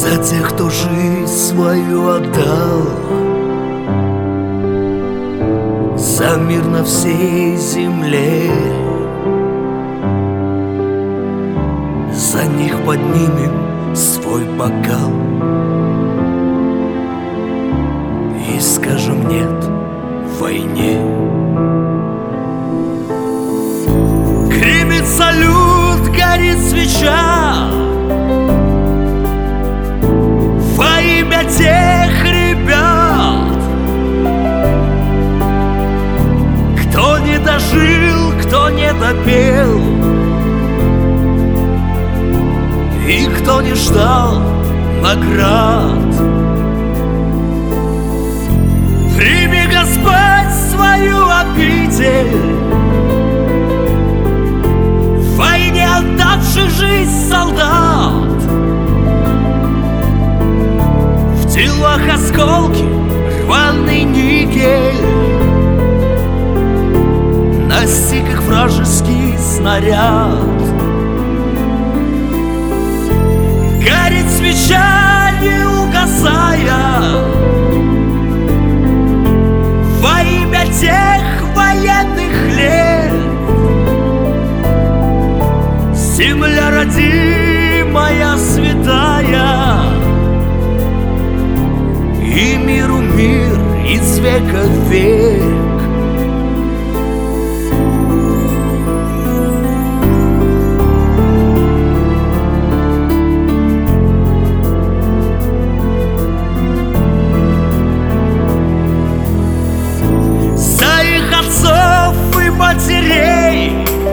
За тех, кто жизнь свою отдал, за мир на всей земле. За них поднимем свой бокал и скажем нет войне. Гремит салют, горит свеча во имя тех ребят, кто не дожил, кто не допел и кто не ждал наград. Прими, Господь, свою обитель, в войне отдавших жизнь солдат. В телах осколки, рваный никель, настиг их вражеский снаряд. Горит свеча, не угасая, во имя тех военных лет. Земля родимая, святая, и миру мир из века в век. Матерей,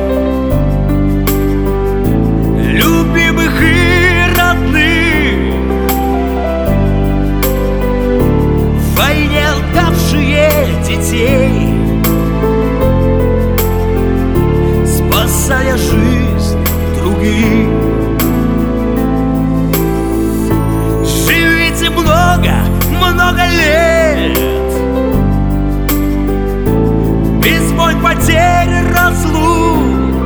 любимых и родных, в войне отдавшие детей, спасая жизнь других. Живите много, много лет, потерь, разлук,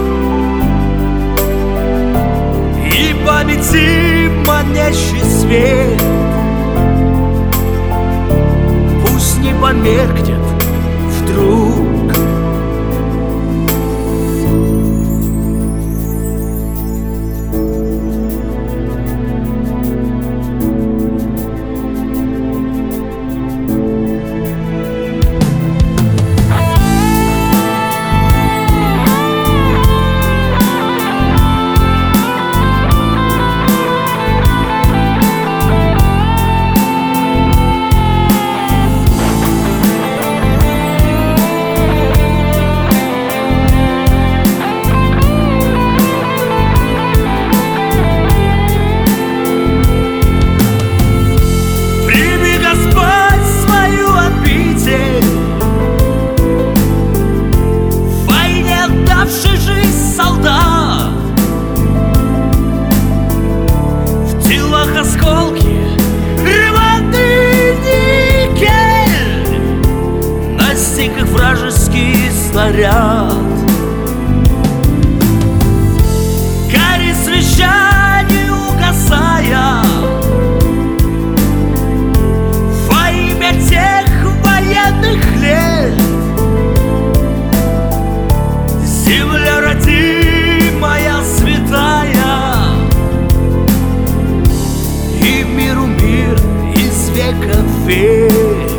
и памяти манящий свет пусть не померкнет вдруг. Солдат, в телах осколки, рваный никель, настиг их вражеский снаряд. Горит свеча, не угасая, во имя тех военных лет. Земля родимая, святая, и миру мир из века в век.